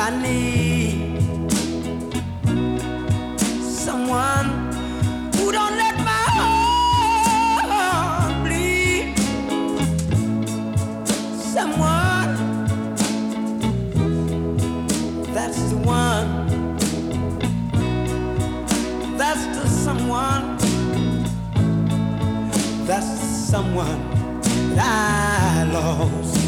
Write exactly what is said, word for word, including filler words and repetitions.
I need someone who don't let my heart bleed. Someone, that's the one. That's the someone. That's the someone that I lost.